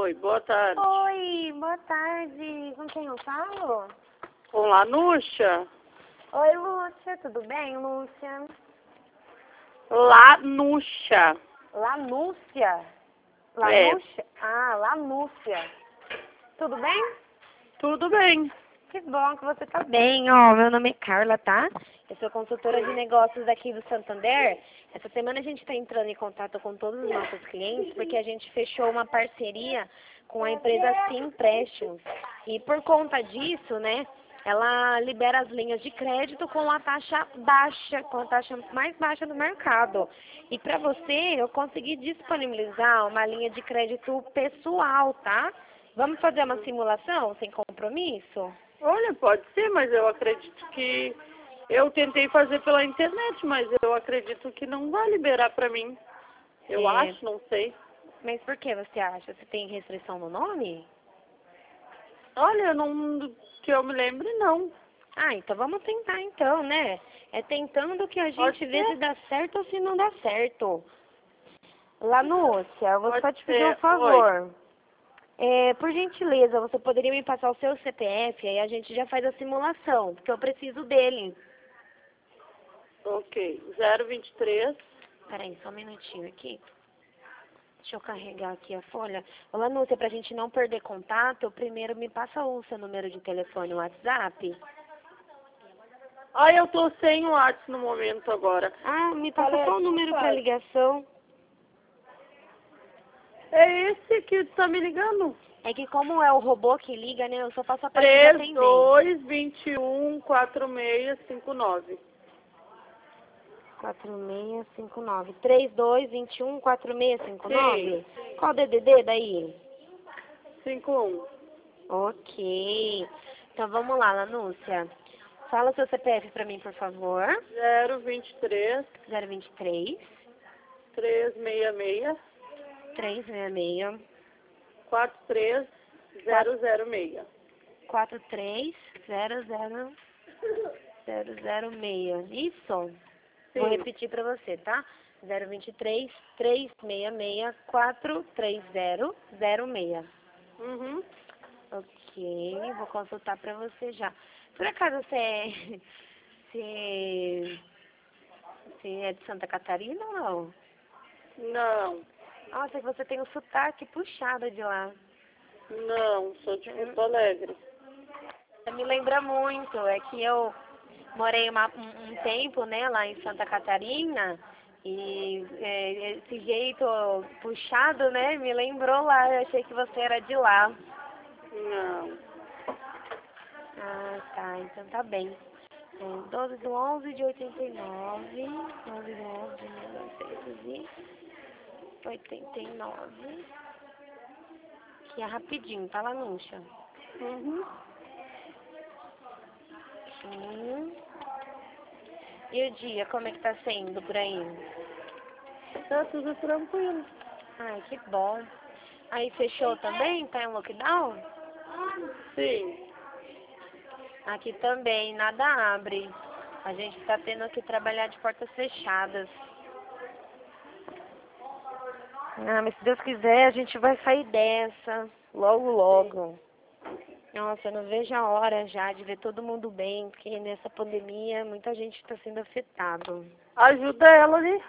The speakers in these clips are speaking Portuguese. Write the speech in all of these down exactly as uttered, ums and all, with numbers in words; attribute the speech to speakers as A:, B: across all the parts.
A: Oi, boa tarde.
B: Oi, boa tarde. Com quem eu falo?
A: Com Lanúcia?
B: Oi, Lúcia. Tudo bem, Lúcia?
A: Lanúcia.
B: Lanúcia?
A: É.
B: Lanúcia? Ah, Lanúcia. Tudo bem?
A: Tudo bem.
B: Que bom que você tá bem. Ó, meu nome é Carla, tá? Eu sou consultora de negócios aqui do Santander. Essa semana a gente está entrando em contato com todos os nossos clientes porque a gente fechou uma parceria com a empresa Sim Empréstimos. E por conta disso, né, ela libera as linhas de crédito com a taxa baixa, com a taxa mais baixa do mercado. E para você, eu consegui disponibilizar uma linha de crédito pessoal, tá? Vamos fazer uma simulação sem compromisso?
A: Olha, pode ser, mas eu acredito que... Eu tentei fazer pela internet, mas eu acredito que não vai liberar pra mim. Eu
B: É.
A: acho, não sei.
B: Mas por que você acha? Você tem restrição no nome?
A: Olha, não... que eu me lembre, não.
B: Ah, então vamos tentar então, né? É tentando que a
A: Pode
B: gente vê
A: ser.
B: se dá certo ou se não dá certo. Lanúcia, eu vou
A: Pode
B: só te pedir um
A: ser.
B: favor. É, por gentileza, você poderia me passar o seu C P F, aí a gente já faz a simulação, porque eu preciso dele.
A: Ok. zero vinte e três.
B: Peraí, só um minutinho aqui. Deixa eu carregar aqui a folha. Ô, Lanúcia, pra gente não perder contato, primeiro me passa o seu número de telefone, o WhatsApp.
A: Ah, eu tô sem o WhatsApp no momento agora.
B: Ah, me passa
A: Qual é
B: só
A: a
B: o número
A: sua?
B: para ligação.
A: É esse que tá me ligando?
B: É que como é o robô que liga, né, eu só faço a parte de
A: três
B: atendente.
A: dois dois um quatro seis cinco nove.
B: quatro seis cinco nove. três dois dois um quatro seis cinco nove?
A: Sim.
B: Qual o D D D daí?
A: cinco um.
B: Ok. Então vamos lá, Lanúcia. Fala o seu C P F para mim, por favor.
A: zero vinte e três.
B: zero vinte e três,
A: trezentos e sessenta e seis.
B: trezentos e sessenta e seis,
A: quatro três zero zero seis.
B: quatro três zero zero zero zero seis. Isso?
A: Sim.
B: Vou repetir para você, tá? zero vinte e três, trezentos e sessenta e seis, quatro três zero zero seis.
A: Uhum.
B: Ok, vou consultar para você já. Por acaso você é, você, você é de Santa Catarina ou não?
A: Não.
B: Nossa, que você tem um sotaque puxado de lá.
A: Não, sou de Porto Alegre.
B: Me lembra muito, é que eu morei uma, um, um tempo, né, lá em Santa Catarina, e é, esse jeito puxado, né, me lembrou lá, eu achei que você era de lá.
A: Não.
B: Ah, tá, então tá bem. É, doze do onze de oitenta e nove, doze do onze de mil novecentos e oitenta e nove, que é rapidinho, tá, Lanúcia?
A: Uhum.
B: Hum. E o dia, como é que tá sendo por aí?
A: Tá tudo tranquilo.
B: Ai, que bom. Aí fechou também? Tá em lockdown?
A: Sim.
B: Aqui também, nada abre. A gente tá tendo que trabalhar de portas fechadas. Ah, mas se Deus quiser, a gente vai sair dessa logo, logo. Nossa, eu não vejo a hora já de ver todo mundo bem, porque nessa pandemia muita gente está sendo afetado.
A: Ajuda ela ali.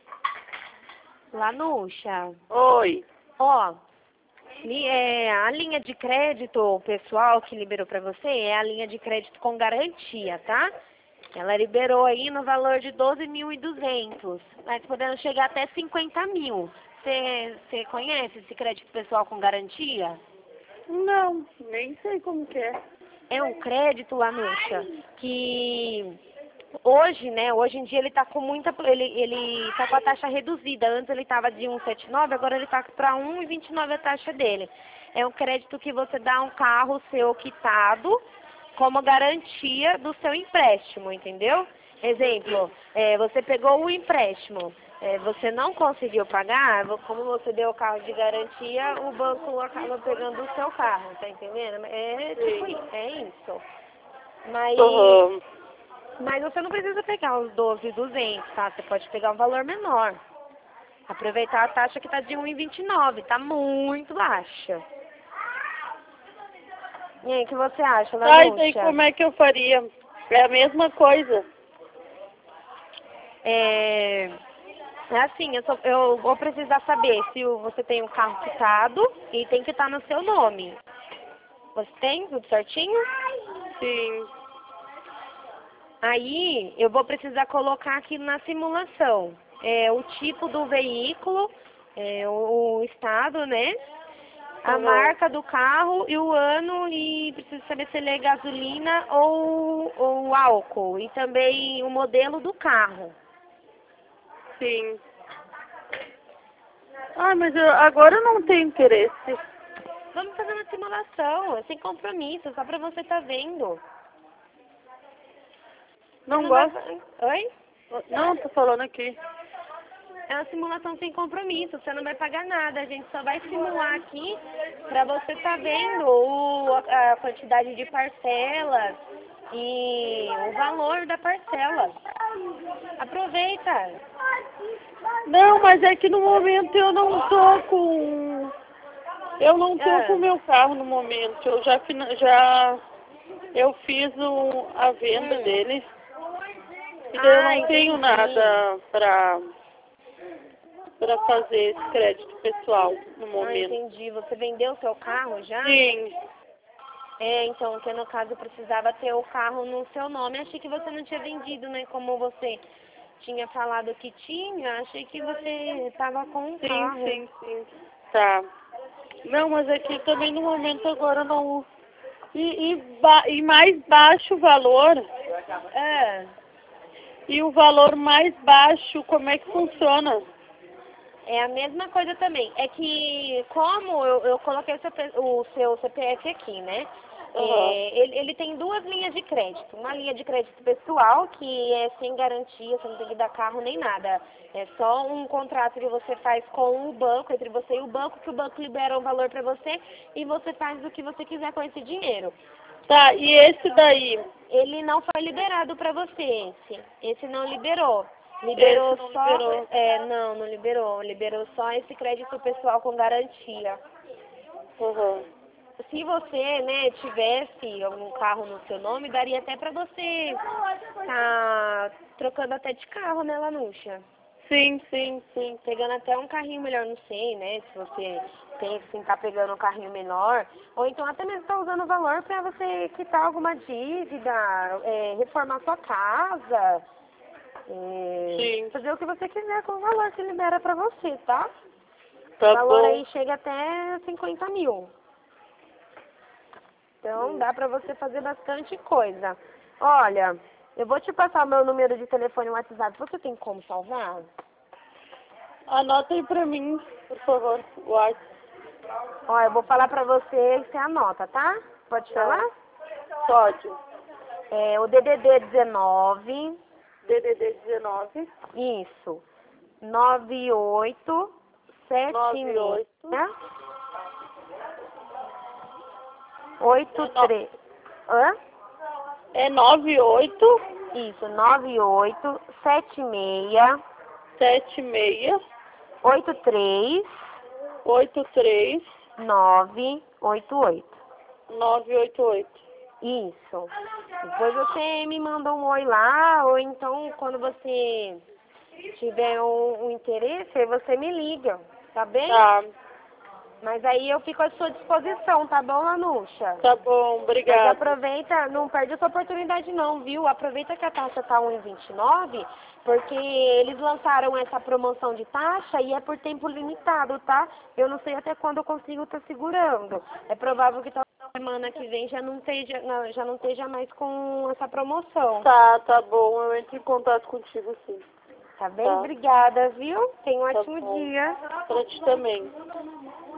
B: Lanúcia,
A: Oi.
B: ó, li- é, a linha de crédito pessoal que liberou para você é a linha de crédito com garantia, tá? Ela liberou aí no valor de doze mil e duzentos, mas podendo chegar até cinquenta mil. Você conhece esse crédito pessoal com garantia?
A: Não, nem sei como que é.
B: É um crédito, Lanúcia, que hoje, né, hoje em dia ele está com muita, ele ele tá com a taxa reduzida. Antes ele estava de um vírgula setenta e nove, agora ele está para um vírgula vinte e nove a taxa dele. É um crédito que você dá um carro seu quitado como garantia do seu empréstimo, entendeu? Exemplo, é, você pegou o empréstimo, é, você não conseguiu pagar, como você deu o carro de garantia, o banco acaba pegando o seu carro, tá entendendo? É tipo
A: Sim.
B: isso, é isso. Mas,
A: Uhum.
B: mas você não precisa pegar os doze mil e duzentos, tá? Você pode pegar um valor menor. Aproveitar a taxa que tá de um e vinte e nove, tá muito baixa. E aí, o que você acha,
A: Ai, daí
B: Lanúcia?
A: como é que eu faria? É a mesma coisa.
B: É, é assim, eu, só- eu vou precisar saber se o- você tem um carro quitado e tem que estar no seu nome. Você tem tudo certinho?
A: Sim.
B: Aí eu vou precisar colocar aqui na simulação é, o tipo do veículo, é, o, o estado, né? A
A: Uhum.
B: marca do carro e o ano, e preciso saber se ele é gasolina ou, ou álcool. E também o modelo do carro.
A: Sim. Ah, mas eu, agora eu não tenho interesse.
B: Vamos fazer uma simulação, é sem compromisso, só pra você estar vendo. Você
A: Não
B: vai-
A: gosto.
B: Oi?
A: Não, tô falando aqui.
B: É uma simulação sem compromisso, você não vai pagar nada, a gente só vai simular aqui pra você estar vendo o, a quantidade de parcelas e o valor da parcela. Aproveita.
A: Não, mas é que no momento eu não tô com... Eu não tô
B: Ah.
A: com o meu carro no momento. Eu já, fina- já eu fiz o, a venda
B: Hum.
A: dele. E daí eu
B: Ah,
A: não tenho
B: entendi.
A: nada pra, pra fazer esse crédito pessoal no
B: Ah,
A: momento.
B: entendi. Você vendeu o seu carro já?
A: Sim.
B: É, então, que no caso precisava ter o carro no seu nome. Achei que você não tinha vendido, né? Como você tinha falado que tinha, achei que você estava com um
A: Sim,
B: carro.
A: sim, sim. Tá. Não, mas aqui também no momento agora não... E, e, ba- e mais baixo o valor,
B: É,
A: e o valor mais baixo, como é que funciona?
B: é a mesma coisa também. É que, como eu, eu coloquei o seu, P- o seu C P F aqui, né?
A: Aham.
B: É, ele, ele tem duas linhas de crédito. Uma linha de crédito pessoal, que é sem garantia, você não tem que dar carro nem nada. É só um contrato que você faz com o banco, entre você e o banco, que o banco libera um valor para você e você faz o que você quiser com esse dinheiro.
A: Tá, e esse daí?
B: Ele não foi liberado para você, esse. Esse não liberou. Liberou
A: Esse não
B: só...
A: liberou.
B: É, não, não liberou. Liberou só esse crédito pessoal com garantia.
A: Uhum.
B: Se você, né, tivesse algum carro no seu nome, daria até pra você tá trocando até de carro, né, Lanúcia?
A: Sim, sim, sim.
B: Pegando até um carrinho melhor, não sei, né, se você pensa em tá pegando um carrinho menor, ou então até mesmo tá usando o valor pra você quitar alguma dívida, é, reformar sua casa, é,
A: Sim.
B: fazer o que você quiser com o valor que libera pra você, tá?
A: Tá
B: O valor
A: bom.
B: aí chega até cinquenta mil. Então, dá pra você fazer bastante coisa. Olha, eu vou te passar o meu número de telefone no WhatsApp. Você tem como salvar?
A: Anota aí pra mim, por favor, o WhatsApp.
B: Ó, eu vou falar pra você e você anota, tá? Pode
A: Tá.
B: falar?
A: Pode.
B: É o D D D dezenove,
A: D D D dezenove,
B: isso, nove oito sete
A: nove oito,
B: oito três. Hã?
A: é nove oito,
B: Isso, nove oito sete seis
A: sete seis,
B: oito três
A: oito três,
B: nove oito oito.
A: nove oito oito.
B: Isso. Depois você me manda um oi lá, ou então quando você tiver um, um interesse, aí você me liga, tá bem?
A: Tá,
B: Mas aí eu fico à sua disposição, tá bom, Lanúcia?
A: tá bom,
B: Mas
A: obrigada.
B: aproveita, não perde essa oportunidade não, viu? Aproveita que a taxa tá um e vinte e nove, porque eles lançaram essa promoção de taxa e é por tempo limitado, tá? Eu não sei até quando eu consigo estar segurando. É provável que tal semana que vem já não esteja, não, já não esteja mais com essa promoção.
A: Tá, tá bom, eu entro em contato contigo sim.
B: Tá bem?
A: Tá.
B: Obrigada, viu? Tenha um
A: Tá
B: ótimo
A: bom.
B: dia.
A: Pra ti também.